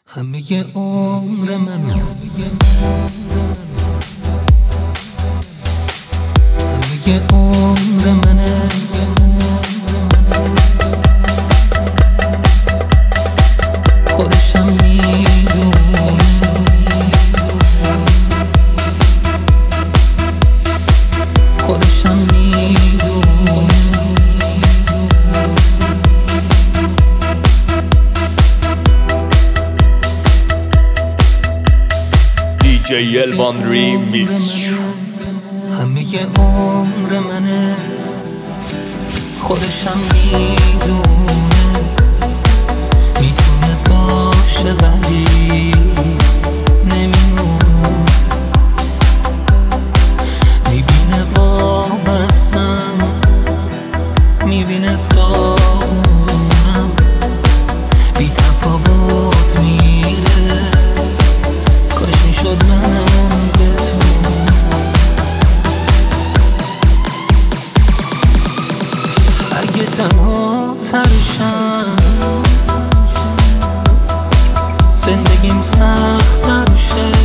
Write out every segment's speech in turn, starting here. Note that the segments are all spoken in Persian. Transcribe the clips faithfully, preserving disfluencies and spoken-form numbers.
همه عمر من همه عمر منه، خودشم میدونه، خودشم میدونه. دی جی الوان ریمیکس. همه عمر منه، خودشم میدونه، میتونه باشه ولی نمیمونه. میبینه وابستم، میبینه داغونم، بی تفاوت میره. کاش میشد منم بتونم اگه تنها ترشم، زندگیم سخت تر شه،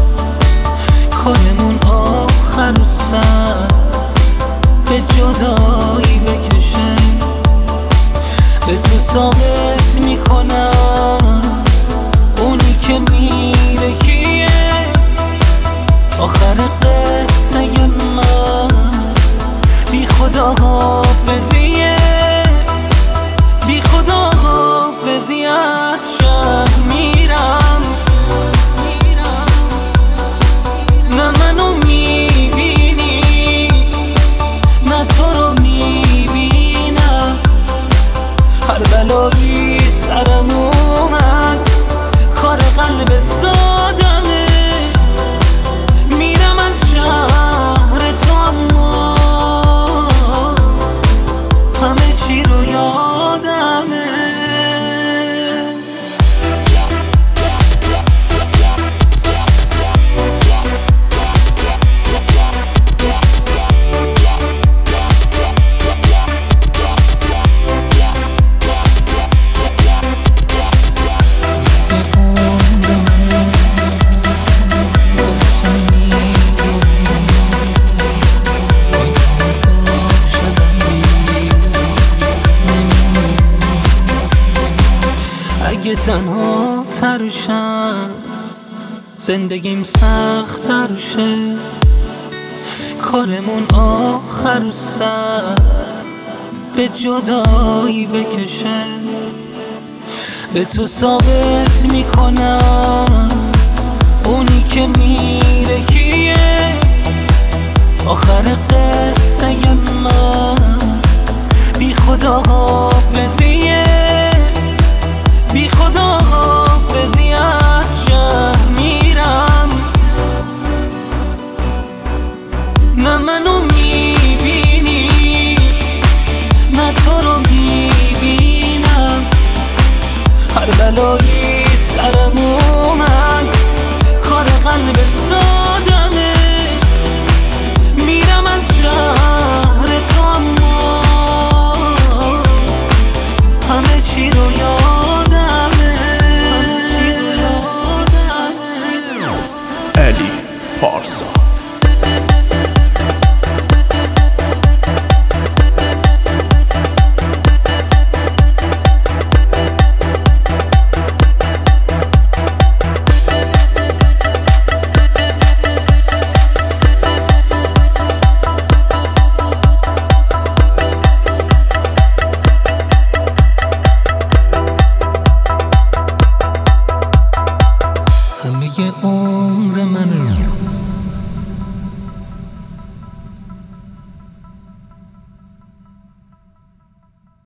کارمون آخر و سر به جدایی بکشه. به تو ثابت میکنم اونی که میره کیه. آخر قصه من بی خدا حافظیه، بی خدا حافظی. از شهر میرم، نه منو میبینی نه تو رو میبینم. هر بلایی سرم اومد کار قلب سادمه. میرم از شهر تو اما همه چی رو یادمه. اگه تنها ترشم، زندگیم سخت تر شه، کارمون آخر سر به جدایی بکشه. به تو ثابت میکنم اونی که میره کیه. آخر قصه من بی خدا حافظیه، بی خدا حافظی. از شهر میرم، نه منو میبینی نه تو رو میبینم. هر بلایی سرمون